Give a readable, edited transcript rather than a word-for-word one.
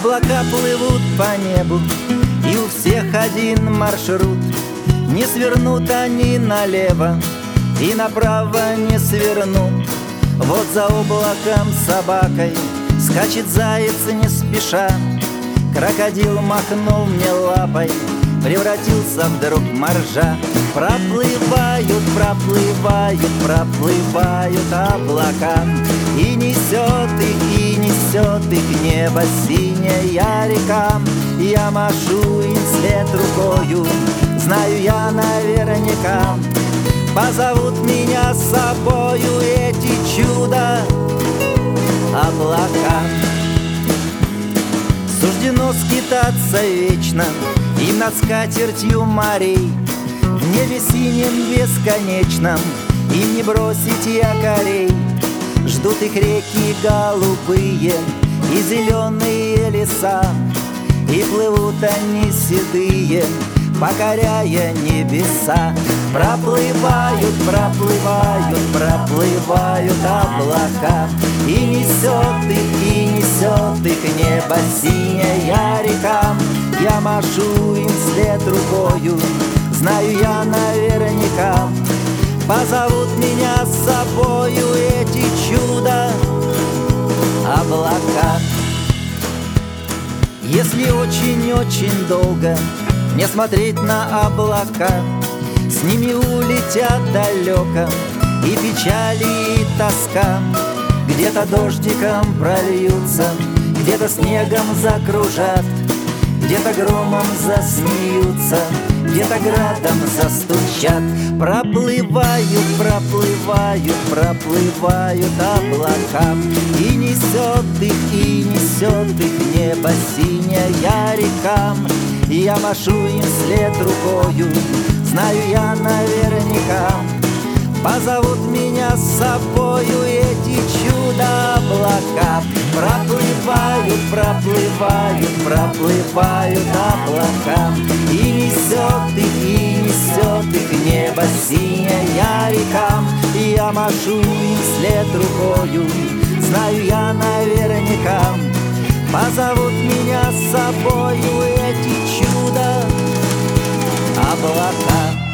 Облака плывут по небу, и у всех один маршрут. Не свернут они налево, и направо не свернут. Вот за облаком собакой скачет заяц не спеша. Крокодил махнул мне лапой, превратился вдруг в моржа. Проплывают, проплывают, проплывают облака, и несет их небо синяя река. Я машу им вслед рукою, знаю я наверняка. Позовут меня с собою эти чудо облака. Суждено скитаться вечно им над скатертью морей. В небе синем бесконечном им не бросить якорей. Ждут их реки голубые и зеленые леса, и плывут они седые, покоряя небеса. Проплывают, проплывают, проплывают облака, и несет их небо синяя река. Я машу им вслед рукою, знаю я наверняка. Позовут меня с собою эти чудо облака. Если очень-очень долго не смотреть на облака, с ними улетят далеко и печали, и тоска. Где-то дождиком прольются, где-то снегом закружат, где-то громом засмеются, где-то градом застучат. Проплывают, проплывают, проплывают облака, и несет их небо синяя река. Я машу им вслед рукою, знаю я наверняка. Позовут меня с собою эти чудо облака. Проплывают, проплывают, проплывают облака, и несет их небо синяя река. Я машу им вслед рукою, знаю я наверняка. Позовут меня с собою эти чудо облака.